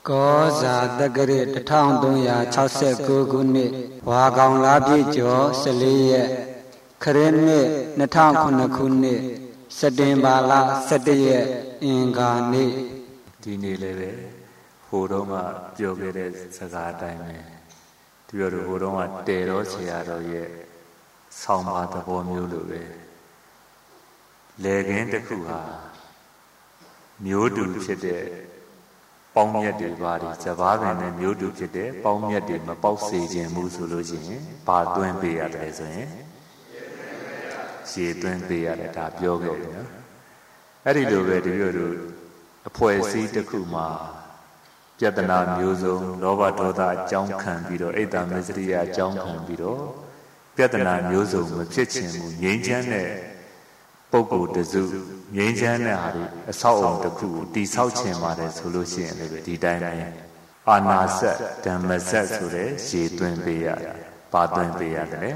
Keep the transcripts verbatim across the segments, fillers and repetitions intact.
ကောဇာတက္ကရာတစ်ထောင်သုံးရာခြောက်สิบเก้าခုနှစ်ဝါကောင်လပြည့်ကျော်สิบ四ရက်ခရစ်နှစ်နှစ်ထောင်ခုနှစ်ခုနှစ်စက်တင်ဘာလสิบเอ็ดရက်အင်္ဂါနေ့ဒီနေ့လည်းပဲဟိုတုန်းကပြောခဲ့တဲ့စကားအတိုင်းပဲဒီလိုဟိုတုန်းကတေတော်ဆရာတော်ရဲ့ဆောင်းပါးသဘောမျိုးလိုပဲလေခင်းတစ်ခုဟာမျိုးတူဖြစ်တဲ့ပေါင်းမြတ်တွေပါတယ်စဘာပင်နဲ့မျိုးတူဖြစ်တဲ့ပေါင်းမြတ်တွေမပေါက်စေခြင်းမှုဆိုလို့ရှိရင်ဘာသွင်းပေးရတယ်ဆိုရင်ရေသွင်းပေးရတယ်ဒါပြောခဲ့ပြီနော်အဲ့ဒီလိုပဲဒီလိုလိုအဖွဲ့အစည်းတစ်ခုမှာပြဿနာမျိုးစုံလောဘဒေါသအကြောင်းခံပြီးတော့အိတ်တမစ္စရိယအကြောင်းခံပြီးတော့ပြဿနာမျိုးစုံမဖြစ်ခြင်းမူငြိမ်းချမ်းတဲ့ပုဂ္ဂိုလ်တစုငြိမ်းချမ်းတဲ့ဟာဒီအဆောက်အုံတစ်ခုကိုတိဆောက်ခြင်းပါတယ်ဆိုလို့ရှိရင်လည်းဒီတိုင်းပဲအာနာစက်ဓမ္မစက်ဆိုတဲ့ရေသွင်းပေးရတယ်။ပါသွင်းပေးရတယ်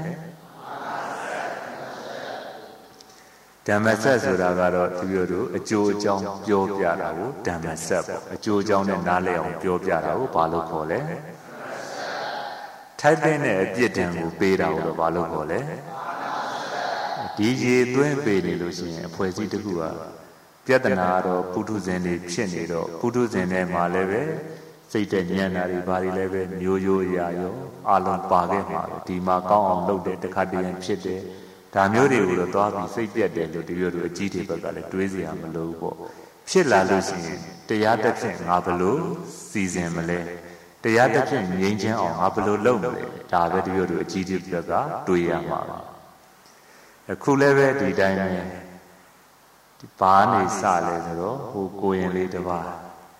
။ဓမ္မစက်ဆိုတာကတော့ဒီလိုလိုအကျိုးအကြောင်းပြောပြတာကိုဓမ္မစက်ပေါ့အကျိုးအကြောင်းနဲ့နားလည်အောင်ပြောပြတာကိုဘာလို့ခေါ်လဲ။ထိုက်တဲ့အပြစ်ဒဏ်ကိုပေးတာကိုဘာလို့ခေါ်လဲ။ဒီရေသွင်းပေးနေလို့ရှိရင်အဖွဲ့အစည်းတစ်ခုကပြဿနာတော့ပုထုဇဉ်တွေဖြစ်နေတော့ပုထုဇဉ်တွေမှာလည်းပဲစိတ်တဲ့ဉာဏ်ဓာတ်တွေဘာတွေလည်းပဲမျိုးရိုးရာရောအလုံးပါခဲ့မှာပဲဒီမှာကောင်းအောင်လုပ်တဲ့တခါတည်းရင်ဖြစ်တယ်ဒါမျိုးတွေကိုတော့သွားပြီးစိတ်ပြတ်တယ်လို့ဒီလိုလိုအကြီးတွေဘက်ကလည်းတွေးစရာမလိုဘူးပေါ့ဖြစ်လာလို့ရှိရင်တရားတစ်ဖြင့်ငါဘလို့စီစဉ်မလဲတရားတစ်ဖြင့်ငြိမ်းချမ်းအောင်ငါဘလို့လုပ်မလဲဒါပဲဒီလိုလိုအကြီးတွေဘက်ကတွေးရမှာပါအခုလည်းပဲဒီတိုင်းပဲဒီဘာနေစလဲဆိုတော့ဟိုကိုရင်လေးတစ်ပါး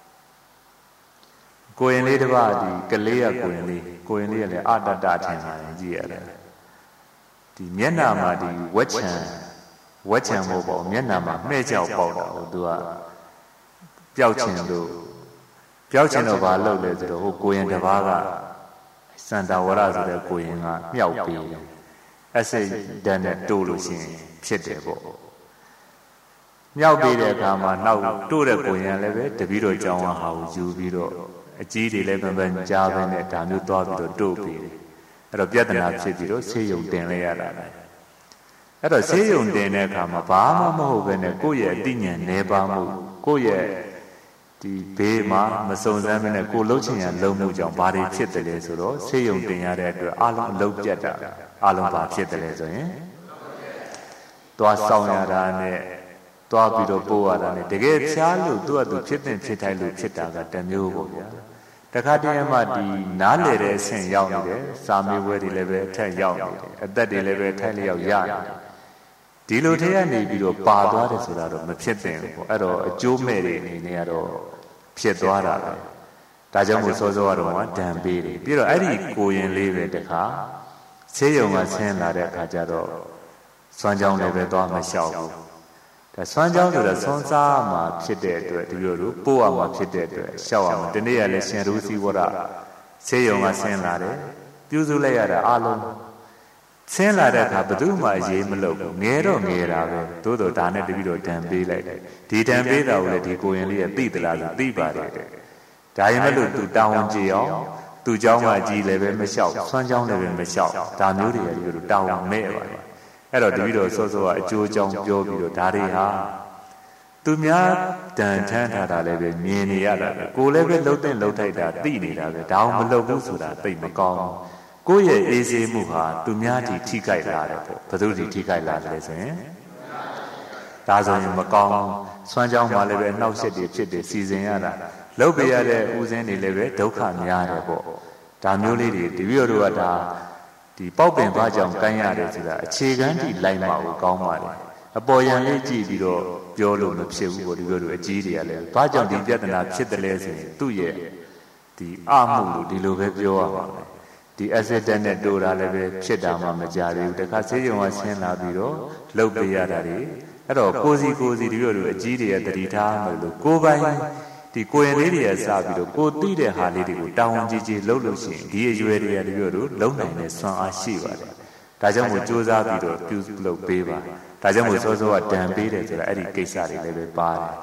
ကိုရင်လေးတစ်ပါးဒီကလေးရကိုရင်လေးကိုရင်လေးကလည်းအတ္တတထင်လာရင်ကြည့်ရတယ်ဒီမျက်နှာမှာဒီဝက်ချံဝက်ချံမို့ပေါ့မျက်နှာမှာမှဲ့ကြောက်ပေါက်တာဟိုသူကပျောက်ချင်လို့ပျောက်ချင်တော့ဘာလုပ်လဲဆိုတော့ဟိုကိုရင်တစ်ပါးကစန္ဒဝရဆိုတဲ့ကိုရင်ကမြောက်ပေးတယ်အစိတ်ဓာတ်နဲ့တိုးလို့ရှိရင်ဖြစ်တယ်ပေါ့မြောက်ပြီးတဲ့အခါမှာနောက်တိုးတဲ့ကိုရင်လည်းပဲတပီတော့ကြောင်းဟာကိုယူပြီးတော့အကြီးတွေလည်းပန်ပန်ကြားပဲနဲ့ဒါမျိုးသွားပြီးတော့တိုးပြီးတယ်အဲ့တော့ပြဿနာဖြစ်ပြီးတော့ဆေးရုံတင်လိုက်ရတာပဲအဲ့တော့ဆေးရုံတင်တဲ့အခါမှာဘာမှမဟုတ်ပဲနဲ့ကိုယ့်ရဲ့အသိဉာဏ်နှဲပါမှုကိုယ့်ရဲ့ဒီဘေးမှာမစုံစမ်းမနဲ့ကိုလှုပ်ချင်ရလုံမှုကြောင့်ဘာတွေဖြစ်တယ်လဲဆိုတော့ဆေးရုံတင်ရတဲ့အတွက်အလုံးအလုံးပြတ်တာအလုံးဘာဖြစ်တယ်လဲဆိုရင်သွားဆောင်ရတာနဲ့သွားပြီးတော့ပို့ရတာနဲ့တကယ်ဖြားလို့သူ့အတူဖြစ်တဲ့ဖြစ်တိုင်းလို့ဖြစ်တာကတမျိုးပေါ့ဗျာတခါတည်းမှဒီနားလေတဲ့အဆင့်ရောက်နေတယ်စာမေးပွဲတွေလည်းပဲအထက်ရောက်နေတယ်အသက်တွေလည်းပဲထိုက်လျောက်ရနေတယ်ဒီလိုထဲကနေပြီးတော့ပါသွားတယ်ဆိုတာတော့မဖြစ်သင့်ဘူးပေါ့အဲ့တော့အကျိုးမဲ့တွေအနေနဲ့ကတော့ဖြစ်သွားတာပဲဒါကြောင့်မို့စောစောကတော့ဒဏ်ပေးတယ်ပြီးတော့အဲ့ဒီကိုရင်လေးပဲတခါဆေးရုံကဆင်းလာတဲ့အခါကျတော့စွမ်းကြောင်းလည်းပဲသွားမလျှောက်ဘူးဒါစွမ်းကြောင်းဆိုတော့ဆွမ်းစားမှာဖြစ်တဲ့အတွက်ဒီလိုလိုပို့ရမှာဖြစ်တဲ့အတွက်လျှောက်ရမှာဒီနေ့ကလည်းရှင်ရူစီဝရဆေးရုံကဆင်းလာတယ်ပြုစုလိုက်ရတာအလုံးဆင်းလာတဲ့အခါဘယ်သူမှအရေးမလုပ်ဘူးငဲတော့ငဲတာပဲသို့တော့ဒါနဲ့တပည့်တော်ဒဏ်ပေးလိုက်တယ်ဒီဒဏ်ပေးတာကိုလည်းဒီကိုရင်လေးကသိသလားဆိုသိပါတယ်ဒါရင်မလို့သူတောင်းဝန်ကြည့်အောင်သူเจ้าကအကြီးလည်းပဲမလျှောက်ဆွမ်းเจ้าလည်းပဲမလျှောက်ဒါမျိုးတွေကဒီလိုတောင်းဝန်မဲ့ပါတယ်အဲ့တော့တပည့်တော်စောစောကအကျိုးအကြောင်းပြောပြီးတော့ဒါတွေဟာသူများတန်ထမ်းထားတာလည်းပဲမြင်နေရတာပဲကိုလည်းပဲလှုပ်တဲ့လှုပ်ထိုက်တာသိနေတာပဲဒါအောင်မလှုပ်ဘူးဆိုတာသိမကောင်းကိုယ့်ရဲ့အေးဆေးမှုဟာသူများဒီထိခိုက်လာတယ်ပေါ့ဘယ်သူဒီထိခိုက်လာတယ်ဆိုရင်ဒါဆိုရင်မကောင်းဆွမ်းကြောင်းမှလည်းပဲနှောက်ရှက်တွေဖြစ်တယ်စီစဉ်ရတာလှုပ်ပြရတဲ့ဥစဉ်တွေလည်းပဲဒုက္ခများတယ်ပေါ့ဒါမျိုးလေးတွေဒီပြီးတော့ဒါဒီပေါက်ပင်ဘာကြောင့်ကမ်းရတယ်ဆိုတာအခြေခံတိလိုက်မှကိုကောင်းပါတယ်အပေါ်ယံလေးကြည့်ပြီးတော့ပြောလို့မဖြစ်ဘူးပေါ့ဒီလိုလိုအကြီးတွေကလည်းဘာကြောင့်ဒီပြဿနာဖြစ်တယ်လဲဆိုရင်သူ့ရဲ့ဒီအမှုလို့ဒီလိုပဲပြောရပါမယ်ဒီ accident နဲ့တိုးတာလည်းပဲဖြစ်တာမှမကြသေးဘူးတခါဆေးရုံကဆင်းလာပြီးတော့လှုပ်ပြရတာတွေအဲ့တော့ကိုစီကိုစီဒီလိုလိုအကြီးတွေကတတိထားမလို့ကိုပိုင်ဒီကိုရင်လေးတွေကစပြီးတော့ကိုသိတဲ့ဟာလေးတွေကိုတောင်းဝန်ကြီးကြီးလှုပ်လို့ရှိရင်ဒီအရွယ်တွေကဒီလိုလိုလုံနိုင်တဲ့စွမ်းအားရှိပါတယ်ဒါကြောင့်မို့စူးစမ်းပြီးတော့ပြုလုပ်ပေးပါဒါကြောင့်မို့စောစောကဒဏ်ပေးတယ်ဆိုတာအဲ့ဒီကိစ္စတွေလည်းပဲပါတယ်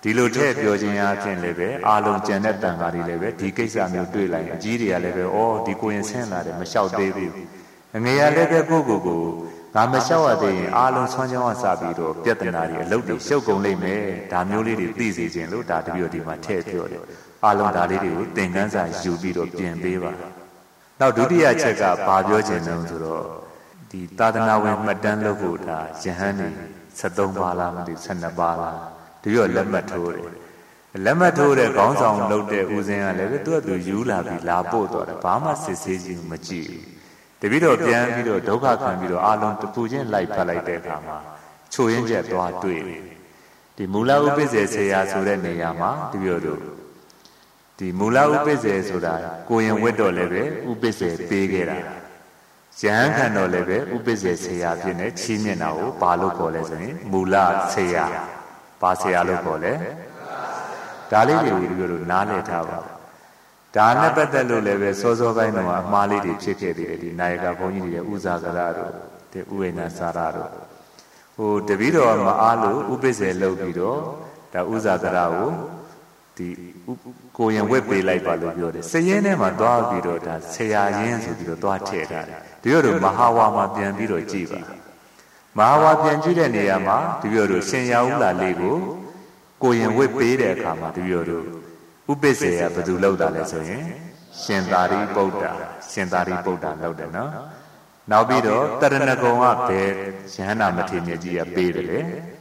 ဒီလိုထည့်ပြောခြင်းအဖြစ်လည်းပဲအာလုံးကျန်တဲ့တန်ခါတွေလည်းပဲဒီကိစ္စမျိုးတွေ့လိုက်အကြီးတွေကလည်းပဲဩဒီကိုရင်ဆင်းလာတယ်မလျှောက်သေးဘူးငယ်ရလည်းပဲကိုကိုကိုငါမလျှောက်ရသေးရင်အာလုံးဆွမ်းချောင်းကစပြီးတော့ပြဿနာတွေအလုပ်တွေရှုပ်ကုန်လိမ့်မယ်ဒါမျိုးလေးတွေသိစေခြင်းလို့ဒါတပြည့်ဒီမှာထည့်ပြောတယ်အာလုံးဒါလေးတွေကိုသင်ခန်းစာယူပြီးတော့ပြင်ပေးပါနောက်ဒုတိယချက်ကဘာပြောခြင်းလဲဆိုတော့ဒီသာသနာဝင်မှတ်တမ်းလုပ်ဖို့ဒါယဟန်နေဆက်သုံးပါလားမသိဆက်နှစ်ပါလားတပြည့်လက်မှတ်ထိုးတယ်လက်မှတ်ထိုးတဲ့ခေါင်းဆောင်လုပ်တဲ့ဦးစင်းကလည်းပဲသူ့အတူယူလာပြီးလာပို့တော့တယ်ဘာမှစစ်ဆေးခြင်းမကြည့်ဘူးတပည့်တော်ပြန်ပြီးတော့ဒုက္ခခံပြီးတော့အာလုံးတပူချင်းလိုက်ဖတ်လိုက်တဲ့အခါမှာချိုရင်းချက်သွားတွေ့တယ်ဒီမူလဥပိ္ပဇေဆေယဆိုတဲ့နေရာမှာတပည့်တော်တို့ဒီမူလဥပိ္ပဇေဆိုတာကိုရင်ဝတ်တော်လည်းပဲဥပိ္ပဇေပေးခဲ့တာယဟန်ခံတော်လည်းပဲဥပိ္ပဇေဆေယဖြစ်နေချီးမြှင့်တာကိုဘာလို့ခေါ်လဲဆိုရင်မူလဆေယဘာဆေယလို့ခေါ်လဲဒါလေးတွေကိုတပည့်တော်နားလည်ထားပါဒါနဲ့ပတ်သက်လို့လည်းပဲစောစောပိုင်းတော့အမှားလေးတွေဖြစ်ခဲ့သေးတယ်ဒီနာယကဘုန်းကြီးတွေရဲ့ဥဇာကရတို့ဒီဥဝိနာစာရတို့ဟိုတပည့်တော်မအားလို့ဥပိ္ပဇေလုပ်ပြီးတော့ဒါဥဇာကရကိုဒီကိုရင်ဝက်ပေးလိုက်ပါလို့ပြောတယ်စရင်ထဲမှာသွားပြီးတော့ဒါဆရာရင်းဆိုပြီးတော့သွားထည့်ထားတယ်တပည့်တော်မဟာဝါမှာပြန်ပြီးတော့ကြည့်ပါမဟာဝါပြန်ကြည့်တဲ့နေရာမှာတပည့်တော်ရှင်ရဟုလာလေးကိုကိုရင်ဝက်ပေးတဲ့အခါမှာတပည့်တော်ဥပိ္ပဇေကဘယ်သူလောက်တာလဲဆိုရင်ရှင်သာရိပုတ္တရာရှင်သာရိပုတ္တရာလောက်တယ်နော်နောက်ပြီးတော့တရဏဂုံကဘယ်ယဟန္တာမထေရကြီးကပေးတယ်လေ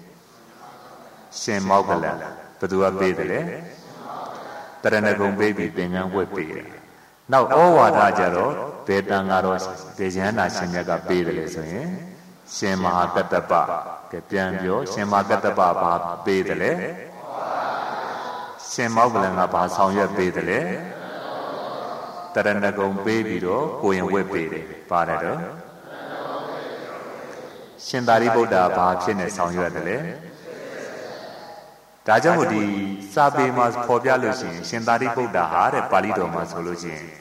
ရှင်မောက္ကလန်ဘယ်သူကပေးတယ်လဲတရဏဂုံပေးပြီးသင်္ကန်းဝတ်ပေးတယ်နောက်ဩဝါဒကြတော့ဘယ်တန်ကတော့ဒေယဟန္တာရှင်မြတ်ကပေးတယ်လေဆိုရင်ရှင်မဟာကတ္တပကပြန်ပြောရှင်မဟာကတ္တပဘာပေးတယ်လဲရှင်မောက္ကလန်ကဘာဆောင်ရွက်ပေးတယ်လဲတရဏဂုံပေးပြီးတော့ကိုရင်ဝတ်ပေးတယ်ပါတယ်တော့ရှင်သာရိပုတ္တရာဘာဖြစ်နေဆောင်ရွက်တယ်လဲဒါကြောင့်မို့ဒီစာပေမှာဖော်ပြလို့ရှိရင်ရှင်သာရိပုတ္တရာဟာတဲ့ပါဠိတော်မှာဆိုလို့ရှိရင်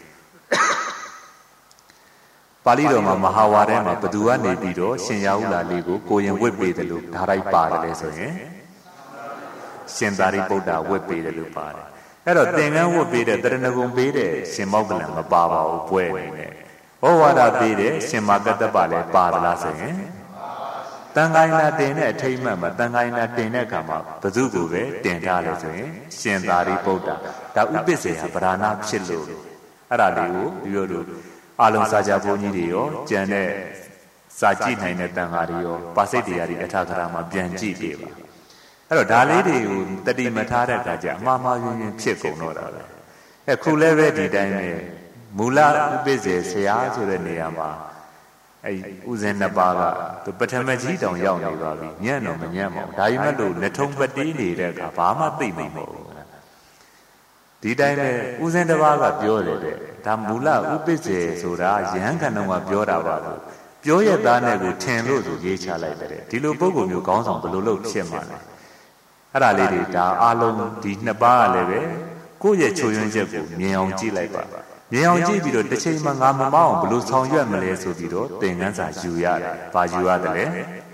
ပါဠိတော်မှာမဟာဝါဒမှာဘသူကနေပြီးတော့ရှင်ရာဟုလာလေးကိုကိုရင်ဝတ်ပေးတယ်လို့ဓာတ်ရိုက်ပါတယ်လေဆိုရင်ရှင်သာရိပုတ္တရာဝတ်ပေးတယ်လို့ပါတယ်အဲ့တော့သင်္ကန်းဝတ်ပေးတဲ့တရဏဂုံပေးတဲ့ရှင်မောက္ကလန်မပါပါဘူးပွဲနေနဲ့ဩဝါဒပေးတဲ့ရှင်မကတ္တပလည်းပါသလားဆိုရင်တန်ခိုင်းနာတင်တဲ့အထိမ့်မှတ်မှာတန်ခိုင်းနာတင်တဲ့အခါမှာဘသူကိုပဲတင်ထားလဲဆိုရင်ရှင်သာရိပုတ္တရာဒါဥပိ္ပဇေဟာဗราဏဖြစ်လို့အဲ့ဒါလေးကိုဒီလိုလိုအာလုံစာကြဘုန်းကြီးတွေရောကျန်တဲ့စာကြည့်နိုင်တဲ့တန်ခါတွေရောပါစိတ်တရားတွေအထာဂရမှာပြန်ကြည့်ပြပါအဲ့တော့ဒါလေးတွေကိုတတိမထားတဲ့အခါကျအမှားမှားယွင်းယွင်းဖြစ်ကုန်တော့တာပဲအခုလည်းပဲဒီတိုင်းပဲမူလဥပိ္ပဇေဆရာဆိုတဲ့နေရာမှာအဲ့ဥစဉ်နှစ်ပါးကသူပထမကြီးတောင်ရောက်နေပါပြီညံ့တော့မညံ့ပါဘူးဒါပေမဲ့လို့လက်ထုံပတိနေတဲ့အခါဘာမှသိမမဟုတ်ဘူးဒီတိုင်းပဲဥစဉ်တစ်ပါးကပြောတယ်တဲ့ဒါမူလဥပိ္ပဇေဆိုတာယဟန်ခန္ဓာကပြောတာပါလို့ပြောရသားနဲ့ကိုထင်လို့ဆိုရေးချလိုက်တယ်ဒီလိုပုံကိုမျိုးခေါင်းဆောင်ဘယ်လိုလုပ်ဖြစ်မှာလဲအဲ့ဒါလေးတွေဒါအားလုံးဒီနှစ်ပါးကလည်းပဲကိုယ့်ရဲ့ချိုးယွင်းချက်ကိုမြင်အောင်ကြည့်လိုက်ပါမြင်အောင်ကြည့်ပြီးတော့တစ်ချိန်မှငါမမောင်းဘယ်လိုဆောင်ရွက်မလဲဆိုပြီးတော့သင်ခန်းစာယူရတယ်။ဘာယူရတယ်လဲ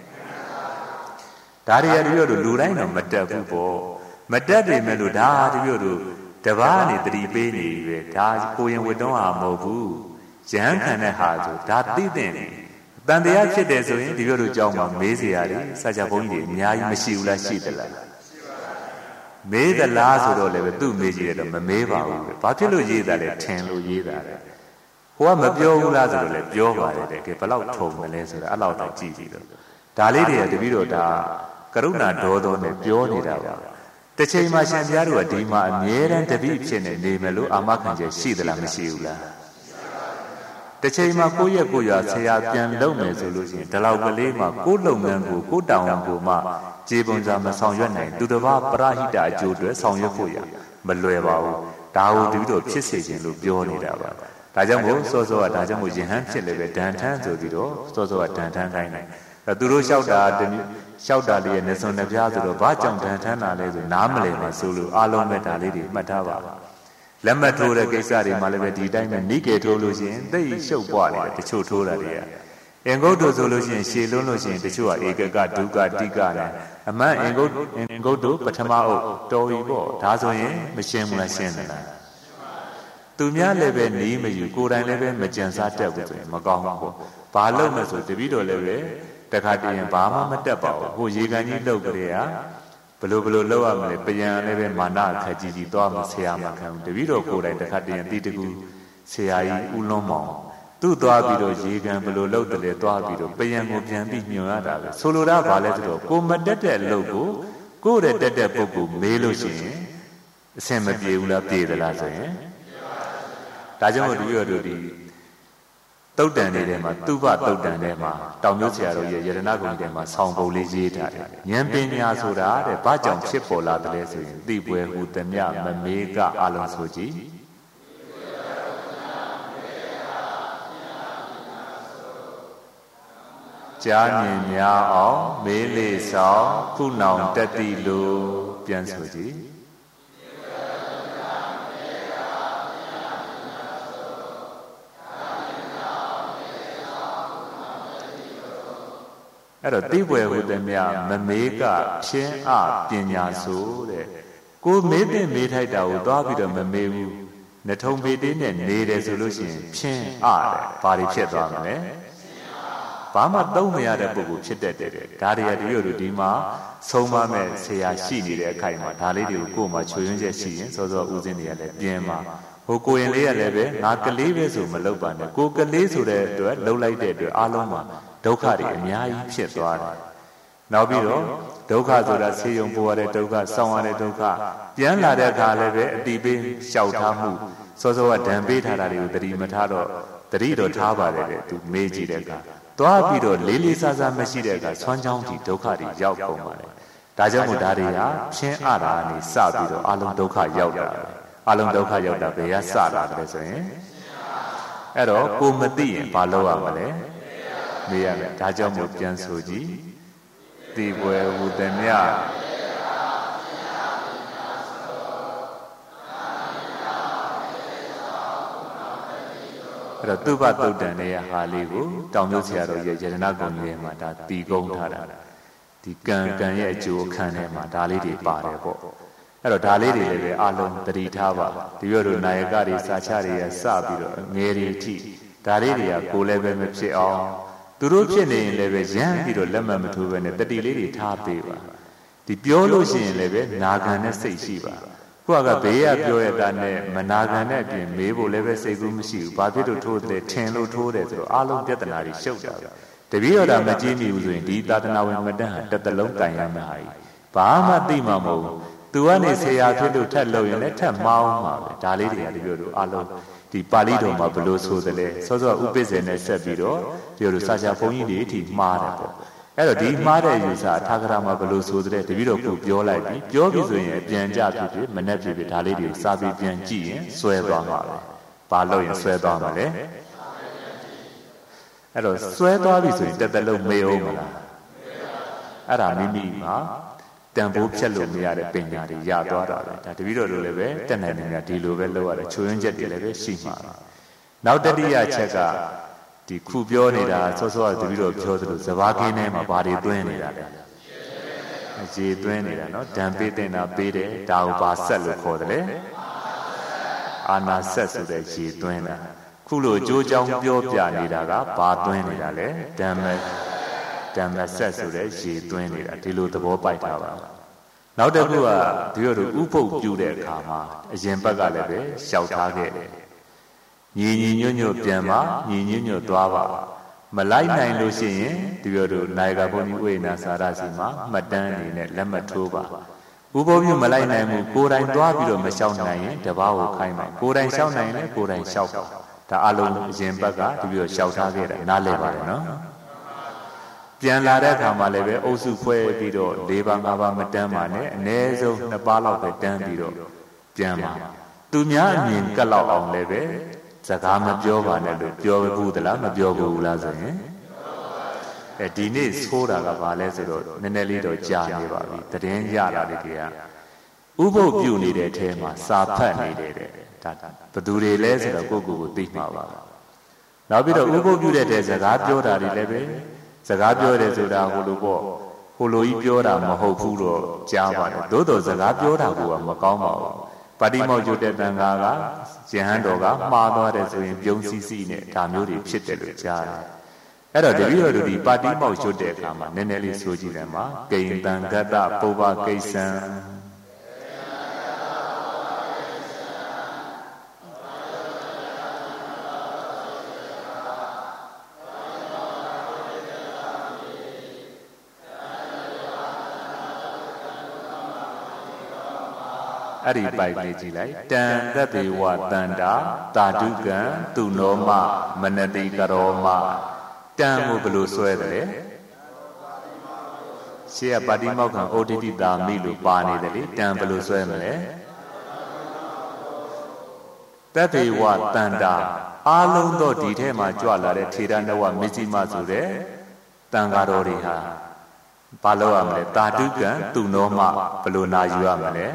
။ဒါတွေရတပြည့်တို့လူတိုင်းတော့မတက်ဘူးပေါ့။မတက်ပေမဲ့လို့ဒါတပြည့်တို့တပားနေတတိပေးနေပြီ။ဒါကိုရင်ဝတ်တော့ဟာမဟုတ်ဘူး။ရဟန်းခံတဲ့ဟာဆိုဒါသိတဲ့နေ။တန်တရားဖြစ်တယ်ဆိုရင်တပြည့်တို့ကြောင်းမှာမေးစရာတွေစာချဘုန်းကြီးတွေအများကြီးမရှိဘူးလားရှိတယ်လား။မေးသလားဆိုတော့လည်းပဲသူ့မေးကြည့်ရတော့မမေးပါဘူး။ဘာဖြစ်လို့ရေးတာလဲထင်လို့ရေးတာလေ။ဟိုကမပြောဘူးလားဆိုတော့လည်းပြောပါတယ်တဲ့။ကဲဘယ်လောက်ထုံမလဲဆိုတော့အဲ့လောက်တော့ကြည့်ကြည့်တော့ဒါလေးတွေကတပည့်တော်ဒါကရုဏာဒေါသောနဲ့ပြောနေတာပါ။တစ်ချိန်မှာရှင်ပြားတို့ကဒီမှာအမြဲတမ်းတပည့်ဖြစ်နေနေမယ်လို့အာမခံချက်ရှိသလားမရှိဘူးလား။တစ်ချိန်မှာကိုယ့်ရဲ့ကိုယ်ရဆရာပြန်လုပ်မယ်ဆိုလို့ရှိရင်ဒီလောက်ကလေးမှာကိုယ့်လုပ်ငန်းကိုကိုယ့်တောင်းဝန်ကိုမှကျေပွန်စွာမဆောင်ရွက်နိုင်သူတစ်ပါးပရဟိတအကျိုးတွေဆောင်ရွက်ဖို့ရမလွယ်ပါဘူးဒါကိုတပည့်တော်ဖြစ်စေခြင်းလို့ပြောနေတာပါဒါကြောင့်မို့စောစောကဒါကြောင့်မို့ယဟန်ဖြစ်လည်းပဲဒဏ်ထမ်းဆိုပြီးတော့စောစောကဒဏ်ထမ်းခိုင်းတယ်အဲသူတို့လျှောက်တာလျှောက်တာလေးရဲ့နေစုံနှပြားဆိုတော့ဘာကြောင့်ဒဏ်ထမ်းတာလဲဆိုနားမလည်မှဆိုလို့အားလုံးပဲဒါလေးတွေမှတ်ထားပါလက်မှတ်ထိုးတဲ့ကိစ္စတွေမှာလည်းပဲဒီတိုင်းပဲနိကေထိုးလို့ရှိရင်သိရှုပ်ပွားတယ်တချို့ထိုးတာတွေကအင်္ဂုတ္တဆိုလို့ရှိရင်ရှည်လုံးလို့ရှိရင်တချို့ကဧကကဒုက္ခတိကလည်းအမှန်အင်္ဂုတ္တအင်္ဂုတ္တပထမအုပ်တော်ပြီပေါ့ဒါဆိုရင်မရှင်းဘူးလားရှင်းတယ်လားသူများလည်းပဲနီးမယူကိုယ်တိုင်လည်းပဲမကြံစားတတ်ဘူးဆိုရင်မကောင်းဘူးပေါ့ဘာလို့မဆိုတပည့်တော်လည်းပဲတခါတည်းရင်ဘာမှမတက်ပါဘူးဟိုရေကန်ကြီးလှုပ်ကြတဲ့ဟာဘလို့ဘလို့လှုပ်ရမလဲပယံလည်းပဲမာနအခက်ကြီးကြီးသွားမဆရာမခံဘူးတပည့်တော်ကိုယ်တိုင်တခါတည်းရင်တိတကူဆရာကြီးဦးလွန်မောင်သူ့သွားပြီးတော့ရေကန်ဘလို့လှုပ်တယ်သွားပြီးတော့ပယံကိုပြန်ပြီးညွှန်ရတာပဲဆိုလိုတာဘာလဲဆိုတော့ကိုမတက်တဲ့အလုပ်ကိုကိုယ့်ရဲ့တက်တဲ့ပုဂ္ဂိုလ်မေးလို့ရှိရင်အဆင်မပြေဘူးလားပြေသလားဆိုရင်ဒါကြောင့်မို့တပည့်တော်တို့ဒီတုတ်တန်တွေထဲမှာသူ့ဘတုတ်တန်ထဲမှာတောင်မြို့ဆရာတို့ရဲ့ယရဏဂုံထဲမှာဆောင်းပုံလေးရေးထားတယ်ဉာဏ်ပညာဆိုတာတဲ့ဘာကြောင့်ဖြစ်ပေါ်လာတယ်လဲဆိုရင်သိပွဲဟူသမျှမမေးကအလုံးဆိုကြည့်ကြားမြင်များအောင်မေးလေဆောင်ခုနောင်တက်တိလို့ပြန်ဆိုကြည့်အဲ့တော့သိပွဲဟူသည်မြမမေးကဖြင်းအပညာဆိုတဲ့ကိုမေးတဲ့မေးထိုက်တာကိုသွားပြီးတော့မမေးဘူးနှထုံပေတေးနဲ့နေတယ်ဆိုလို့ရှိရင်ဖြင်းအတဲ့ဘာတွေဖြစ်သွားမလဲဘာမှသုံးမရတဲ့ပုဂ္ဂိုလ်ဖြစ်တတ်တယ်ဒါတွေကတည်းတို့ဒီမှာဆုံးမမဲ့ဆရာရှိနေတဲ့အခိုက်မှာဒါလေးတွေကိုကိုယ်မှာချွေရင်းချက်ရှိရင်စောစောဦးစင်းတွေကလည်းပြင်းမှာဟိုကိုရင်လေးကလည်းပဲငါကလေးပဲဆိုမလုပ်ပါနဲ့ကိုကလေးဆိုတဲ့အတွက်လှုပ်လိုက်တဲ့အတွက်အားလုံးမှာဒုက္ခတွေအများကြီးဖြစ်သွားတယ်။နောက်ပြီးတော့ဒုက္ခဆိုတာဆေးရုံပို့ရတဲ့ဒုက္ခဆောင်းရတဲ့ဒုက္ခပြန်လာတဲ့အခါလည်းပဲအတိပေးလျှောက်ထားမှုစောစောကဒဏ်ပေးထားတာတွေကိုတတိမထားတော့တတိတော့ထားပါတယ်တဲ့သူမေးကြည့်တဲ့အခါသွားပြီးတော့လေးလေးစားစားမရှိတဲ့အခါဆွမ်းချောင်းကြီးဒုက္ခတွေရောက်ကုန်ပါတယ်။ဒါကြောင့်မို့ဒါတွေဟာဖြင်းအတာကနေစပြီးတော့အလုံးဒုက္ခရောက်တာပဲ။အလုံးဒုက္ခရောက်တာဘယ်ကစတာလဲဆိုရင်အဲ့တော့ကိုမသိရင်ဘာလုပ်ရမလဲ။မေးရမယ်ဒါကြောင့်မို့ပြန်ဆိုကြည့်သိပွဲဟူသည်မြအဲ့တော့သူ့ဘတုတ်တန်ရဲ့ဟာလေးကိုတောင်မြို့ဆရာတော်ရဲ့ယရဏဂုံကြီးမှာဒါတီကုန်းထားတာဒီကံကံရဲ့အကျိုးအခန်းထဲမှာဒါလေးတွေပါတယ်ပေါ့အဲ့တော့ဒါလေးတွေလည်းပဲအလုံးသတိထားပါဒီလိုလိုနာယကတွေစာချတွေရစပြီးတော့ငယ်တွေထိဒါလေးတွေကကိုယ်လည်းပဲမဖြစ်အောင်သူတို့ဖြစ်နေရင်လည်းပဲရမ်းပြီးတော့လက်မှတ်မထိုးဘဲနဲ့တတိလေးတွေထားပေးပါဒီပြောလို့ရှိရင်လည်းပဲနာခံတဲ့စိတ်ရှိပါကိုကဘေးကပြောရတာနဲ့မနာခံတဲ့အပြင်မေးဖို့လည်းပဲစိတ်ကူးမရှိဘူးဘာဖြစ်လို့ထိုးတယ်ထင်လို့ထိုးတယ်ဆိုတော့အလုံးပြဿနာတွေရှုပ်တာတပည့်တော်တာမကြည့်မိဘူးဆိုရင်ဒီသာသနာဝင်မတန်းဟာတစ်သလုံးတိုင်ရမှာဟာဘာမှသိမှာမဟုတ်ဘူးသူကနေဆရာဖြစ်လို့ထက်လို့ရင်လည်းထက်မောင်းမှာပဲဒါလေးတွေကတပည့်တော်အလုံးဒီပါဠိတော်မှာဘလို့ဆိုတယ်လဲစောစောဥပိ္ပဇေနဲ့ဆက်ပြီးတော့ပြောလို့စာချဘုန်းကြီးတွေအထိမှားတယ်ပေါ့အဲ့တော့ဒီမှားတဲ့ယူဆထာဂရမှာဘလို့ဆိုတဲ့တပည့်တော်ကိုပြောလိုက်ပြီပြောပြီဆိုရင်ပြန်ကြဖြစ်ဖြစ်မနဲ့ဖြစ်ဖြစ်ဒါလေးတွေကိုစာပြီးပြန်ကြည့်ရင်ဆွဲသွားမှာပဲဘာလို့ရင်ဆွဲသွားမှာလဲအဲ့တော့ဆွဲသွားပြီဆိုရင်တက်တက်လုံးမေအောင်မလားအဲ့ဒါမိမိမှာတန်ဖိုးဖြတ်လို့မရတဲ့ပညာတွေရသွားတာပဲဒါတပည့်တော်တို့လည်းပဲတက်နိုင်နေကြဒီလိုပဲလုပ်ရတယ်ချွေရင်းချက်တွေလည်းပဲရှိမှာနောက်တတိယချက်ကဒီခုပြောနေတာစောစောကတပည့်တော်ပြောသလိုစဘာကင်းထဲမှာဘာတွေသွင်းနေတာလဲရေသွင်းနေတာနော်ဓာန်ပေးတင်တာပေးတယ်ဒါကိုဘာဆက်လို့ခေါ်တယ်လဲအာနာဆက်ဆိုတဲ့ရေသွင်းတာခုလိုကြိုးကြောင်းပြောပြနေတာကဘာသွင်းနေတာလဲဓမ္မဓမ္မဆက်ဆိုတဲ့ရေသွင်းနေတာဒီလိုသဘောပိုက်တာပါနောက်တစ်ခုကဒီလိုဥပုပ်ပြုတဲ့အခါမှာအရင်ဘက်ကလည်းပဲလျှောက်ထားခဲ့တယ်ညီညီညွတ်ညွတ်ပြန်ပါညီညွတ်ညွတ်သွားပါမလိုက်နိုင်လို့ရှိရင်ဒီလိုတို့နာယကဘုန်းကြီးဝိနာစာရစီမှာမှတ်တမ်းအနေနဲ့လက်မှတ်ထိုးပါဥပုပ်ပြုမလိုက်နိုင်ဘူးကိုယ်တိုင်သွားပြီးတော့မလျှောက်နိုင်ရင်တပါးကိုခိုင်းပါကိုယ်တိုင်လျှောက်နိုင်ရင်ကိုယ်တိုင်လျှောက်ပါဒါအလုံးအရင်ဘက်ကဒီလိုလျှောက်ထားခဲ့တာနားလည်ပါတယ်နော်ပြန်လာတဲ့အခါမှာလည်းပဲအုပ်စုဖွဲ့ပြီးတော့၄ပါး၅ပါးမတန်းပါနဲ့အနည်းဆုံးနှစ်ပါးလောက်ပဲတန်းပြီးတော့ပြန်ပါသူများအမြင်ကတ်လောက်အောင်လည်းပဲစကားမပြောပါနဲ့လို့ပြောဘူးသလားမပြောဘူးလားဆိုရင်အဲဒီနေ့ဆိုးတာကဘာလဲဆိုတော့နည်းနည်းလေးတော့ကြာနေပါပြီတည်င်းရတာလေးတွေကဥပုပ်ပြုနေတဲ့အထဲမှာစာဖတ်နေတယ်တဲ့ဒါဘသူတွေလဲဆိုတော့ကိုယ့်ကိုယ်ကိုသိမှာပါနောက်ပြီးတော့ဥပုပ်ပြုတဲ့စကားပြောတာတွေလည်းပဲစကားပြောတယ်ဆိုတာဟိုလိုပေါ့ဟိုလိုကြီးပြောတာမဟုတ်ဘူးတော့ကြားပါတယ်သို့တော်စကားပြောတာကမကောင်းပါဘူးပါတိမောက်ကျွတ်တဲ့တန်ခါကယဟန်တော်ကမှားသွားတယ်ဆိုရင်ပြုံးစီစီနဲ့ဒါမျိုးတွေဖြစ်တယ်လို့ကြားတယ်အဲ့တော့တပည့်တော်တို့ဒီပါတိမောက်ကျွတ်တဲ့အခါမှာနည်းနည်းလေးဆိုကြည့်တယ်မှာကိဉ္တံဂတ္တပုဗ္ဗကိစ္စံအဲ့ဒီပိုက်လေးကြည့်လိုက်တန်တတေဝတန္တာတာတုကံသူနောမမနတိကရောမတန်ကိုဘယ်လိုဆွဲတယ်ရှေ့ကပါတိမောက္ခံဩဒိတိတာမိလို့ပါနေတယ်လေတန်ဘယ်လိုဆွဲမလဲတတေဝတန္တာအားလုံးသောဒီထဲမှာကြွလာတဲ့ထေရနဝမစ္စည်းမဆိုတဲ့တန်ဃာတော်တွေဟာဘာလို့ရမလဲတာတုကံသူနောမဘယ်လိုနာယူရမလဲ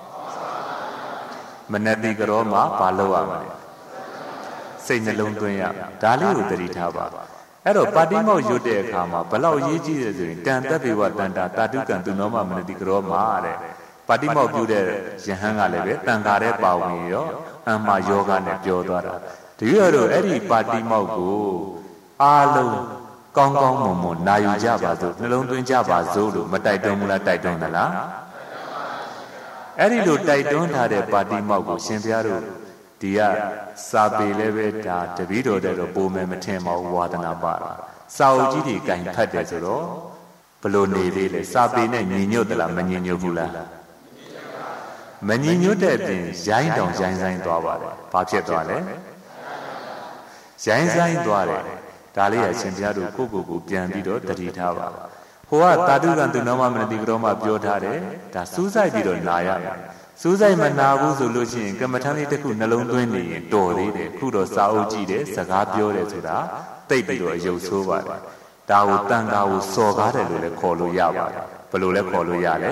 မနတိကရောမှာဘာလို့ရမလဲစိတ်နှလုံးသွင်းရဒါလေးကိုသတိထားပါအဲ့တော့ပါတိမောက်ရွတ်တဲ့အခါမှာဘလောက်ရေးကြည့်ရဆိုရင်တန်တတေဝတန္တာတာတုကံသူနောမမနတိကရောမှာတဲ့ပါတိမောက်ပြုတဲ့ယဟန်ကလည်းပဲတန်ခါတဲ့ပါဝင်ရောအမ္မာယောဂနဲ့ပြောသွားတာတကယ်တော့အဲ့ဒီပါတိမောက်ကိုအားလုံးကောင်းကောင်းမွန်မွန်နာယူကြပါစို့နှလုံးသွင်းကြပါစို့လို့မတိုက်တွန်းဘူးလားတိုက်တွန်းသလားအဲ့ဒီလိုတိုက်တွန်းထားတဲ့ပါတိမောက်ကိုရှင်ဘုရားတို့ဒီကစာပေလည်းပဲဒါတပည့်တော်တဲ့တော့ပုံမယ်မထင်ပါဘူးဝါဒနာပါတာစာအုပ်ကြီးတွေကင်ဖတ်တယ်ဆိုတော့ဘလို့နေသေးလဲစာပေနဲ့ညီညွတ်သလားမညီညွတ်ဘူးလားမညီညွတ်တဲ့အပြင်ရိုင်းတောင်ရိုင်းဆိုင်သွားပါတယ်ဘာဖြစ်သွားလဲရိုင်းဆိုင်သွားတယ်ဒါလေးရရှင်ဘုရားတို့ကိုယ့်ကိုယ်ကိုပြန်ပြီးတော့တတိထားပါဟိုကတာတုကံသူနောမမနတိကရောမှပြောထားတယ်ဒါစူးစိုက်ပြီးတော့နာရမယ်စူးစိုက်မနာဘူးဆိုလို့ရှိရင်ကမ္မထမ်းလေးတစ်ခုနှလုံးသွင်းနေရင်တော်သေးတယ်ခုတော့စာအုပ်ကြည့်တယ်စကားပြောတယ်ဆိုတာသိပြီးတော့အယုတ်ဆိုးပါတယ်ဒါကိုတန်ခါကိုစော်ကားတယ်လို့လည်းခေါ်လို့ရပါတယ်ဘယ်လိုလဲခေါ်လို့ရလဲ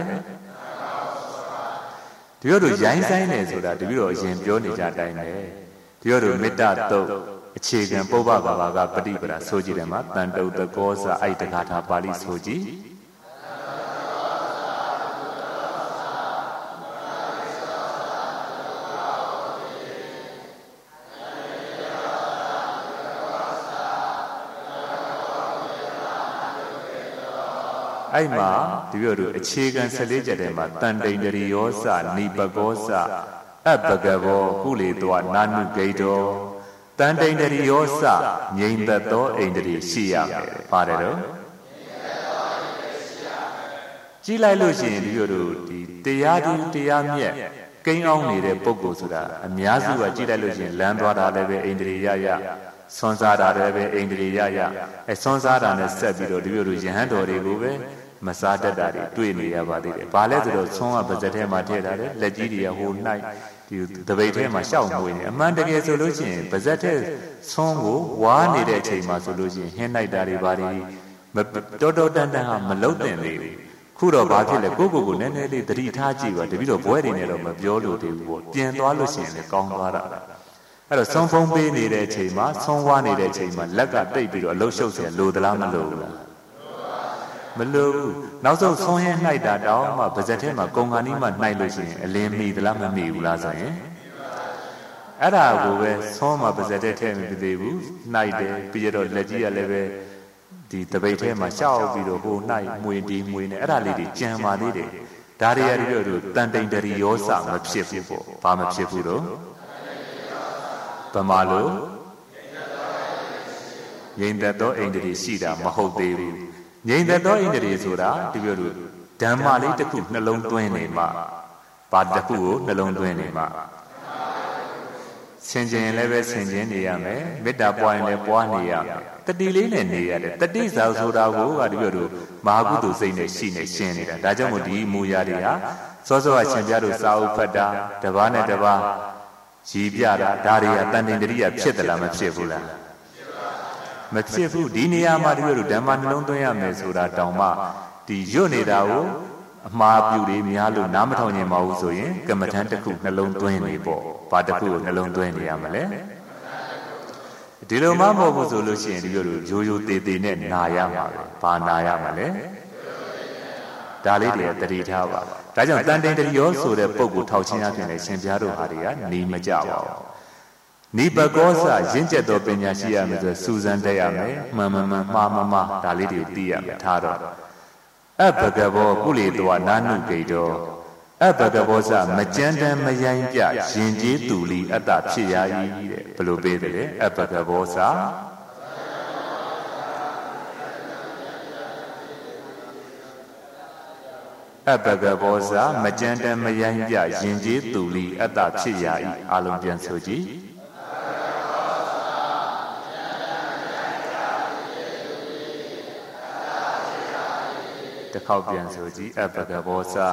ဒီလိုတို့ရိုင်းဆိုင်တယ်ဆိုတာတပည့်တော်အရင်ပြောနေကြတိုင်းပဲဒီလိုတို့မေတ္တာတုတ်အခြေခံပုဗ္ဗဘာဝကပฏิပဒါဆိုကြည့်တယ်မှာတန်တုတ်တကောစာအဲ့တခါထားပါဠိဆိုကြည့်အဲ့မှာဒီလိုတို့အခြေခံဆယ်လေးချက်ထဲမှာတန်တိန်တရိယောစနိပကောစအပကဘောကုလေတောနာနုဂိတောတန်တိန်တရိယောစငြိမ်သက်သောအိန္ဒြေရှိရမယ်ပါတယ်တော့ကြည့်လိုက်လို့ရှိရင်ဒီလိုတို့ဒီတရားတူတရားမြတ်ကိန်းအောင်နေတဲ့ပုဂ္ဂိုလ်ဆိုတာအများစုကကြည့်လိုက်လို့ရှိရင်လမ်းသွားတာလည်းပဲအိန္ဒြေရရဆွမ်းစားတာလည်းပဲအိန္ဒြေရရအဲဆွမ်းစားတာနဲ့ဆက်ပြီးတော့ဒီလိုတို့ယဟန်တော်တွေကိုပဲမစားတတ်တာတွေတွေ့နေရပါသေးတယ်။ဘာလဲဆိုတော့ဆွမ်းကပါဇက်ထဲမှာထည့်ထားတယ်လက်ကြီးတွေကဟိုနှိုက်ဒီတပိတ်ထဲမှာရှောက်မွေးနေအမှန်တကယ်ဆိုလို့ရှိရင်ပါဇက်ထဲဆွမ်းကိုဝါနေတဲ့အချိန်မှာဆိုလို့ရှိရင်ဟင်းနှိုက်တာတွေဘာတွေတော်တော်တန်တန်ဟာမလုံတဲ့သေးဘူး။ခုတော့ဘာဖြစ်လဲကိုကိုကိုနည်းနည်းလေးသတိထားကြည့်ပါတပည့်တော်ဘွဲတွေနဲ့တော့မပြောလို့သေးဘူးပေါ့ပြင်သွားလို့ရှိရင်လည်းကောင်းသွားတာအဲ့တော့ဆုံးဖုံးပေးနေတဲ့အချိန်မှာဆုံးဝါနေတဲ့အချိန်မှာလက်ကတိတ်ပြီးတော့အလုတ်ရှုပ်เสียလိုသလားမလိုဘူးလားမလိုဘူးနောက်ဆုံးဆုံးရဲနှိုက်တာတောင်မှပါဇက်ထဲမှာကုံကနီးမှနှိုက်လို့ရှိရင်အလင်းမိသလားမမိဘူးလားဆိုရင်အဲ့ဒါကိုပဲဆုံးမှပါဇက်ထဲထည့်မသေးဘူးနှိုက်တယ်ပြီးတော့လက်ကြီးကလည်းပဲဒီတပိတ်ထဲမှာရှောက်ပြီးတော့ဟိုနှိုက်မွေဒီမွေနဲ့အဲ့ဒါလေးတွေကြံပါသေးတယ်ဒါတွေရပြီးတော့တန်တိန်တရီရောစမဖြစ်ဘူးပေါ့ဘာမဖြစ်ဘူးတော့ဗမာလိုငြိမ်သက်သောအိန္ဒြေရှိတာမဟုတ်သေးဘူးငြိမ်သက်သောအိန္ဒြေဆိုတာဒီပြောလို့ဓမ္မလေးတစ်ခုနှလုံးသွင်းနေမှဘာတစ်ခုကိုနှလုံးသွင်းနေမှဆင်ခြင်လည်းပဲဆင်ခြင်နေရမယ်မေတ္တာပွားရင်လည်းပွားနေရမယ်တတိလေးနဲ့နေရတယ်တတိဇာဆိုတာကိုကဒီပြောလို့မဟာကုသိုလ်စိတ်နဲ့ရှိနေရှင်းနေတာဒါကြောင့်မို့ဒီမူရာတွေဟာစောစောကရှင်ပြတို့စာအုပ်ဖတ်တာတပားနဲ့တပားရည်ပြတာဒါတွေကတန်တိန်တရိယာဖြစ်သလားမဖြစ်ဘူးလားမဖြစ်ဘူးဒီနေရာမှာဒီလိုဓမ္မနှလုံးသွင်းရမယ်ဆိုတာတောင်မှဒီရွတ်နေတာကိုအမှားပြုတွေများလို့နားမထောင်နိုင်ပါဘူးဆိုရင်ကမ္မထန်တစ်ခုနှလုံးသွင်းနေပေါ့ဘာတစ်ခုကိုနှလုံးသွင်းနေရမလဲဒီလိုမှမဟုတ်ဘူးဆိုလို့ရှိရင်ဒီလိုရိုးရိုးသေးသေးနဲ့နာရမှာပဲဘာနာရမှာလဲဒါလေးတွေတတိထားပါဒါကြောင့်တန်တင်တရိယောဆိုတဲ့ပုဂ္ဂိုလ်ထောက်ချင်းအဖြစ်နဲ့ရှင်ပြားတို့ဟာတွေကနေမကြပါဘူးနိပကောစရင့်ကျက်သောပညာရှိရမယ်ဆိုစူဇန်တက်ရမယ်မှန်မှန်မှန်မှားမှန်မှားဒါလေးတွေသိရမယ်ထားတော့အဘဂဘောကုလေတောနာနုဂိတောအဘဂဘောစမကြမ်းတမ်းမယိုင်းပြရင်ကျေးတူလီအတ္တဖြစ်ရ၏တဲ့ဘယ်လိုပေးတယ်လဲအဘဂဘောစအဘဂဘောဇာမကြမ်းတမ်းမယိုင်းပြရင်ကျေးတူလီအတ္တဖြစ်ရာ၏အလုံးပြန်ဆိုကြည့်တစ်ခေါက်ပြန်ဆိုကြည့်အဘဂဘောဇာ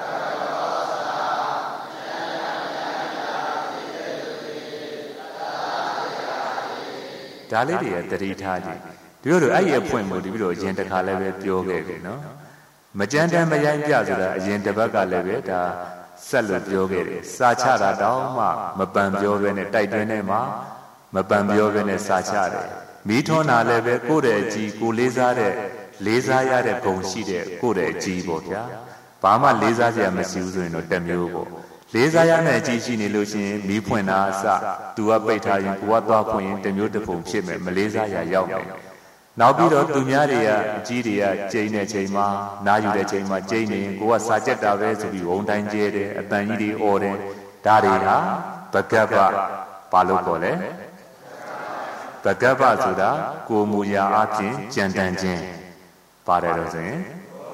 ဒါလေးတွေတတိထားကြည့်ဒီလိုအဲ့ဒီအဖွင့်ကိုဒီပြီးတော့ရင်တစ်ခါလည်းပဲပြောခဲ့ပြီနော်မကြမ်းတမ်းမယိုင်းပြဆိုတာအရင်တစ်ပတ်ကလည်းပဲဒါဆက်လို့ပြောခဲ့တယ်စာချတာတောင်မှမပန်ပြောပဲနဲ့တိုက်တွင်းထဲမှာမပန်ပြောပဲနဲ့စာချတယ်မိထွန်းတာလည်းပဲကိုယ့်တဲ့အကြီးကိုလေးစားတဲ့လေးစားရတဲ့ဂုဏ်ရှိတဲ့ကိုယ့်တဲ့အကြီးပေါ့ဗျာဘာမှလေးစားစရာမရှိဘူးဆိုရင်တော့တစ်မျိုးပေါ့လေးစားရမယ့်အကြီးရှိနေလို့ရှိရင်မိဖွင့်တာအစသူကပိတ်ထားရင်ကိုကသွားဖွင့်ရင်တစ်မျိုးတစ်ပုံဖြစ်မယ်မလေးစားရရောက်မယ်နောက်ပြီးတော့သူများတွေကအကြီးတွေကကျိန်းတဲ့ချိန်မှာနားယူတဲ့ချိန်မှာကျိန်းနေရင်ကိုကစာကြက်တာပဲဆိုပြီးဝုံတိုင်းကျဲတယ်အတန်ကြီးတွေអော်တယ်ဒါတွေဟာဘဂဗ္ဗဘာလို့ခေါ်လဲဘဂဗ္ဗဆိုတာကိုမူရာအပြင်ကြံတန်ခြင်းပါတယ်လို့ဆိုရင်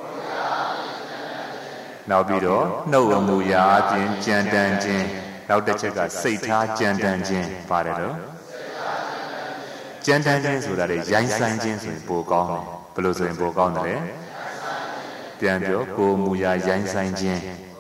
နောက်ပြီးတော့နှုတ်အမူရာအပြင်ကြံတန်ခြင်းနောက်တစ်ချက်ကစိတ်ထားကြံတန်ခြင်းပါတယ်တော့ကြမ်းတမ်းခြင်းဆိုတာလေရိုင်းဆိုင်ခြင်းဆိုရင်ပိုကောင်းတယ်ဘယ်လိုဆိုရင်ပိုကောင်းတယ်လဲပြန်ပြောကိုမူရာရိုင်းဆိုင်ခြင်း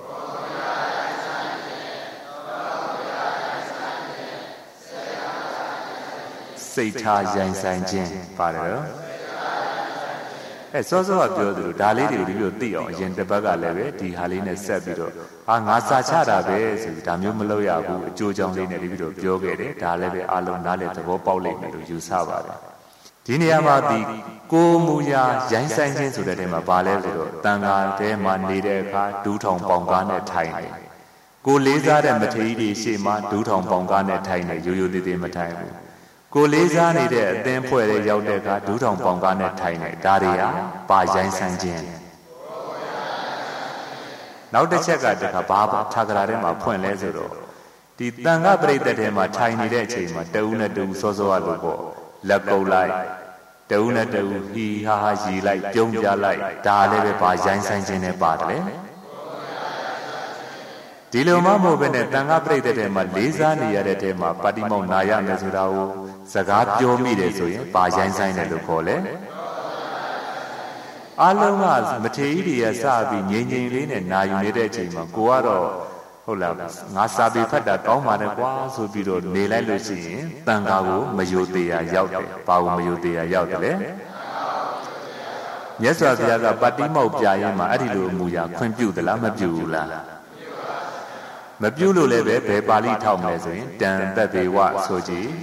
စိတ်ထားရိုင်းဆိုင်ခြင်းပါတယ်တော့အဲစောစောကပြောသလိုဒါလေးတွေကိုဒီလိုသိအောင်အရင်တစ်ပတ်ကလည်းပဲဒီဟာလေးနဲ့ဆက်ပြီးတော့အာငါစာချတာပဲဆိုပြီးဒါမျိုးမလုပ်ရဘူးအကျိုးကြောင့်လေးနဲ့ဒီပြီးတော့ပြောခဲ့တယ်ဒါလည်းပဲအလုံးနားလည်းသဘောပေါက်လိမ့်မယ်လို့ယူဆပါတယ်ဒီနေရာမှာဒီကိုမူရာရိုင်းဆိုင်ခြင်းဆိုတဲ့နေရာမှာဘာလဲဆိုတော့တန်ခါတဲမှာနေတဲ့အခါဒူးထောင်ပေါင်ကားနဲ့ထိုင်တယ်ကိုလေးစားတဲ့မထေရီတွေရှေ့မှာဒူးထောင်ပေါင်ကားနဲ့ထိုင်တယ်ရိုးရိုးသေးသေးမထိုင်ဘူးကိုလေးစားနေတဲ့အသင်းဖွဲ့တွေရောက်တဲ့အခါဒူးထောင်ပေါင်ကားနဲ့ထိုင်တယ်ဒါတွေဟာပါရိုင်းဆိုင်ခြင်းနောက်တစ်ချက်ကတခါဘာထာဂရာထဲမှာဖွင့်လဲဆိုတော့ဒီတန်ခါပရိသတ်ထဲမှာထိုင်နေတဲ့အချိန်မှာတဦးနဲ့တဦးစောစောကလို့ပေါ့လက်ကုပ်လိုက်တဦးနဲ့တဦးဟီဟာဟာရီလိုက်ပြုံးပြလိုက်ဒါလည်းပဲပါရိုင်းဆိုင်ခြင်းနဲ့ပါတယ်ဒီလိုမှမဟုတ်ဘဲနဲ့တန်ခါပရိသတ်ထဲမှာလေးစားနေရတဲ့ထဲမှာပါတိမောက်နာရမယ်ဆိုတာကိုစကားပြောမိတယ်ဆိုရင်ပါရိုင်းဆိုင်တယ်လို့ခေါ်လဲအလုံးကမထေရီတွေကစပြီးငြိမ်ငြိမ်လေးနဲ့နာယူနေတဲ့အချိန်မှာကိုကတော့ဟုတ်လားငါစာပေဖတ်တာကောင်းပါတယ်ကွာဆိုပြီးတော့နေလိုက်လို့ရှိရင်တန်ခါကိုမယိုသေးရရောက်တယ်ဘာကိုမယိုသေးရရောက်တယ်လဲမြတ်စွာဘုရားကပါတိမောက်ပြရင်မှာအဲ့ဒီလိုအမူအရာခွင့်ပြုသလားမပြုဘူးလားမပြုလို့လည်းပဲဘယ်ပါဠိထောက်မလဲဆိုရင်တန်တသေဝဆိုကြည့်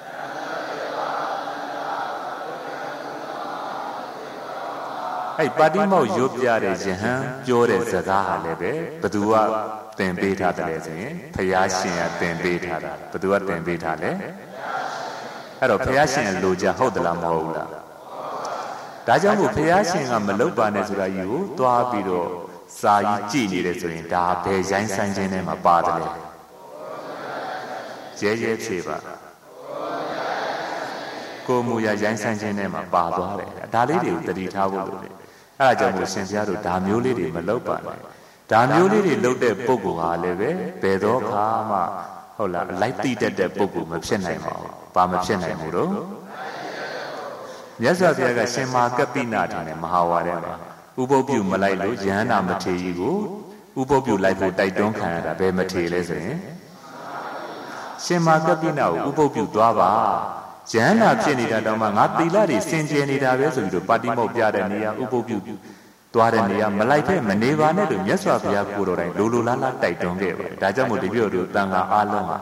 အဲ့ပါတိမောက်ရုပ်ပြတဲ့ယဟန်ပြောတဲ့စကားဟာလည်းပဲဘသူကသင်ပေးထားတယ်ဆိုရင်ဘုရားရှင်ကသင်ပေးထားတာဘသူကသင်ပေးထားလဲအဲ့တော့ဘုရားရှင်လိုချင်ဟုတ်သလားမဟုတ်ဘူးလားဒါကြောင့်မို့ဘုရားရှင်ကမလုပ်ပါနဲ့ဆိုတာကြီးကိုသွားပြီးတော့စာကြီးကြည့်နေတယ်ဆိုရင်ဒါဘယ်ရိုင်းဆိုင်ခြင်းထဲမှာပါတယ်လဲရဲရဲဖြေပါကိုမူရရိုင်းဆိုင်ခြင်းထဲမှာပါသွားတယ်ဒါလေးတွေကိုတတိထားဖို့လိုတယ်အဲ့ဒါကြောင့်မို့ရှင်ဘုရားတို့ဒါမျိုးလေးတွေမလုပ်ပါနဲ့ဒါမျိုးလေးတွေလုပ်တဲ့ပုဂ္ဂိုလ်ဟာလည်းပဲဘယ်တော့ခါမှဟုတ်လားလိုက်တိတတ်တဲ့ပုဂ္ဂိုလ်မဖြစ်နိုင်ပါဘူးဘာမဖြစ်နိုင်ဘူးတော့မြတ်စွာဘုရားကရှင်မာကပ္ပိနာထင်တယ်မဟာဝါဒမှာဥပုပ်ပြုမလိုက်လို့ယဟန္တာမထေရီကိုဥပုပ်ပြုလိုက်ဖို့တိုက်တွန်းခံရတာဘယ်မထေလဲဆိုရင်ရှင်မာကပ္ပိနာကိုဥပုပ်ပြုသွားပါယဟန္တာဖြစ်နေတာတောင်မှငါသီလတွေစင်ကြယ်နေတာပဲဆိုပြီးတော့ပါတိမောက်ပြတဲ့နေရာဥပုပ်ပြုသွားတဲ့နေရာမလိုက်ဖက်မနေပါနဲ့လို့မြတ်စွာဘုရားကိုယ်တော်တိုင်လိုလိုလားလားတိုက်တွန်းခဲ့ပါတယ်ဒါကြောင့်မို့ဒီပြောတို့တန်ခါအားလုံးဟာ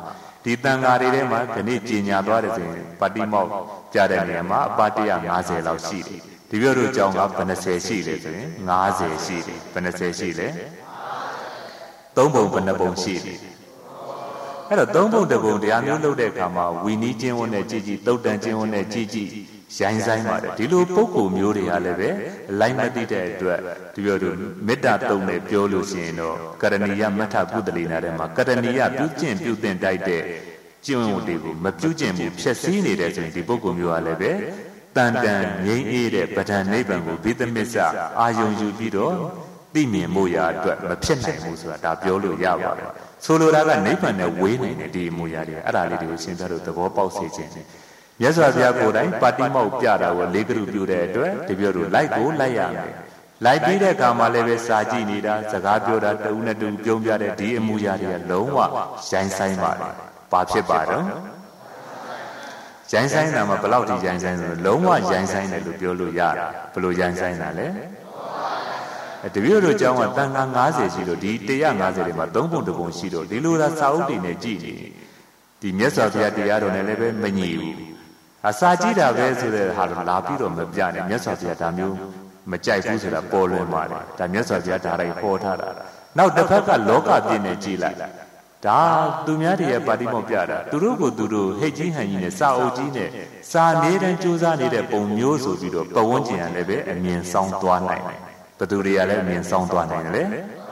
ဒီတန်ဃာတွေထဲမှာခဏကြီးညာသွားတယ်ဆိုရင်ပါတိမောက်ကြတဲ့နေရာမှာအပါတစ်ရာ၅၀လောက်ရှိတယ်ဒီပြောတို့ကြောင့်ကဘယ်နှဆယ်ရှိလဲဆိုရင်၅၀ရှိတယ်ဘယ်နှဆယ်ရှိလဲသုံးပုံဘယ်နှပုံရှိတယ်အဲ့တော့သုံးပုံတစ်ပုံတရားမျိုးလုပ်တဲ့အခါမှာဝီနီးချင်းဝန်းနဲ့ကြည်ကြည်တုတ်တန်ချင်းဝန်းနဲ့ကြည်ကြည်ရိုင်းဆိုင်ပါတယ်ဒီလိုပုဂ္ဂိုလ်မျိုးတွေကလည်းပဲလိုက်မသိတဲ့အတွက်ဒီပြောတို့မေတ္တာတုံနဲ့ပြောလို့ရှိရင်တော့ကရဏီယမထပုတ္တလိနာထဲမှာကရဏီယပြုကျင့်ပြုသင်တိုက်တဲ့ကျင့်ဝတ်တွေကိုမပြုကျင့်ဘူးဖြည့်ဆည်းနေတဲ့ဆိုရင်ဒီပုဂ္ဂိုလ်မျိုးကလည်းပဲတန်တန်ငြိမ်းအေးတဲ့ပဋ္ဌာန်းနိဗ္ဗာန်ကိုဘိသမစ္ဆအာယုံယူပြီးတော့သိမြင်မှုရာအတွက်မဖြစ်နိုင်ဘူးဆိုတာဒါပြောလို့ရပါတယ်ဆိုလိုတာကနိဗ္ဗာန်နဲ့ဝေးနိုင်တဲ့ဒီအမှုရာတွေအဲ့ဒါလေးတွေကိုရှင်းပြလို့သဘောပေါက်စေခြင်းနဲ့မြတ်စွာဘုရားကိုယ်တိုင်ပါတိမောက်ပြတာကိုလေးကလူပြုတဲ့အတွက်ဒီပြောလို့လိုက်ကိုလိုက်ရမယ်လိုက်ပြီးတဲ့အခါမှာလည်းပဲစာကြည့်နေတာစကားပြောတာတဦးနဲ့တူပြုံးပြတဲ့ဒီအမှုရာတွေကလုံးဝရိုင်းဆိုင်ပါတယ်ဘာဖြစ်ပါတော့ရိုင်းဆိုင်တာမှာဘယ်လောက်ထိရိုင်းဆိုင်ဆိုလုံးဝရိုင်းဆိုင်တယ်လို့ပြောလို့ရတယ်ဘယ်လိုရိုင်းဆိုင်တာလဲတပည့်တို့ကျောင်းကတန်ခါ၅၀ရှိလို့ဒီ၁၅၀တွေမှာသုံးပုံတစ်ပုံရှိတော့ဒီလိုသာစာအုပ်တွေနဲ့ကြည့်နေဒီမြတ်စွာဘုရားတရားတော်နဲ့လည်းပဲမညီဘူးအစာကြည့်တာပဲဆိုတဲ့ဟာတော့လာပြီးတော့မပြနဲ့မြတ်စွာဘုရားဒါမျိုးမကြိုက်ဘူးဆိုတာပေါ်လွင်ပါတယ်ဒါမြတ်စွာဘုရားဒါတိုင်းဟောထားတာနောက်တစ်ဖက်ကလောကပြည့်နဲ့ကြည်လိုက်ဒါသူများတွေရဲ့ပါတိမောက်ပြတာသူတို့ကိုသူတို့ဟိတ်ကြီးဟန်ကြီးနဲ့စာအုပ်ကြီးနဲ့စာနေတန်းစူးစမ်းနေတဲ့ပုံမျိုးဆိုပြီးတော့ပဝန်းကျင်ကလည်းပဲအမြင်ဆောင်သွားနိုင်တယ်ဘသူတွေကလည်းအမြင်ဆောင်သွားနိုင်တယ်လေ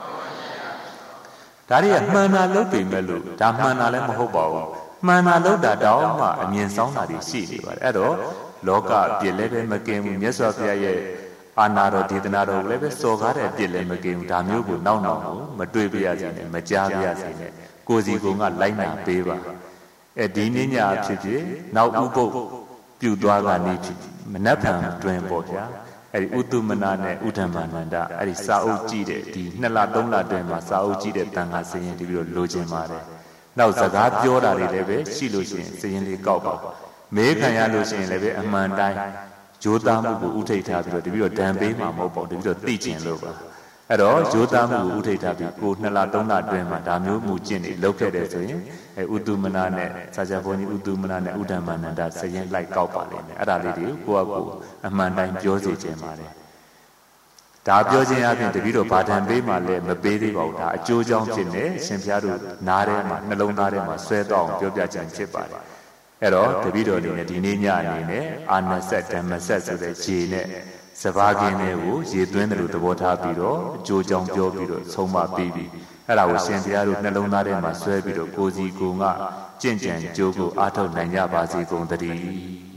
ဒါတွေကမှန်တာလုပ်ပေမဲ့လို့ဒါမှန်တာလည်းမဟုတ်ပါဘူးမှန်တာလုပ်တာတောင်မှအမြင်ဆောင်တာတွေရှိနေပါတယ်အဲ့တော့လောကပြည့်လည်းပဲမကင်းဘူးမြတ်စွာဘုရားရဲ့အာနာတော်ဒေသနာတော်လည်းပဲစော်ကားတဲ့အပြစ်လည်းမကင်းဘူးဒါမျိုးကိုနောက်နောက်ကိုမတွေ့ပြရစေနဲ့မကြားပြရစေနဲ့ကိုယ်စီကိုယ်ကလိုက်နာပေးပါအဲဒီနေ့ညဖြစ်ဖြစ်နောက်ဥပုပ်ပြုသွားကနေဖြစ်မနှက်ဖန်တွင်ပေါ့ဗျာအဲ့ဒီဥတုမနာနဲ့ဥဒ္ဓမနန္ဒအဲ့ဒီစာအုပ်ကြည့်တဲ့ဒီနှစ်လသုံးလတွင်မှာစာအုပ်ကြည့်တဲ့တန်ခါစရင်ဒီပြီးတော့လိုချင်ပါတယ်နောက်စကားပြောတာတွေလည်းပဲရှိလို့ရှိရင်စရင်လေးကောက်ပါမေးခံရလို့ရှိရင်လည်းပဲအမှန်တိုင်းဂျိုးသားမှုကိုဥထိတ်ထားပြီးတော့ဒီပြီးတော့ဒံပေးမှာမဟုတ်ပါဘူးဒီပြီးတော့သိကျင်လို့ပါအဲ့တော့ဂျိုးသားမှုကိုဥထိတ်ထားပြီးကိုနှစ်လသုံးလတွင်မှာဒါမျိုးမူကျင့်နေလောက်ခဲ့တယ်ဆိုရင်အဲဥတုမနာနဲ့စာချဘုန်းကြီးဥတုမနာနဲ့ဥဒ္ဓမနန္ဒစရင်လိုက်ကောက်ပါလိမ့်မယ်အဲ့ဒါလေးတွေကိုကိုယ့်အကိုအမှန်တိုင်းပြောစေခြင်းပါတယ်ဒါပြောခြင်းအပြင်တပည့်တော်ဗာဒံပေးမှလည်းမပေးသေးပါဘူးဒါအကျိုးကြောင့်ဖြစ်နေရှင်ဘုရားတို့နားထဲမှာနှလုံးသားထဲမှာဆွဲတော့အောင်ပြောပြခြင်းဖြစ်ပါတယ်အဲ့တော့တပည့်တော်အနေနဲ့ဒီနေ့ညအနေနဲ့အာနဆက်ဓမ္မဆက်ဆိုတဲ့ရေနဲ့စဘာကင်းတွေကိုရေသွင်းတယ်လို့သဘောထားပြီးတော့အကျိုးကြောင့်ပြောပြီးတော့ဆုံးမပြီးပြီအဲ့ဒါကိုရှင်ဘုရားတို့နှလုံးသားထဲမှာဆွဲပြီးတော့ကိုယ်စီကိုယ်ကကြင့်ကြံကြိုးကိုအားထုတ်နိုင်ကြပါစေကုန်သတည်း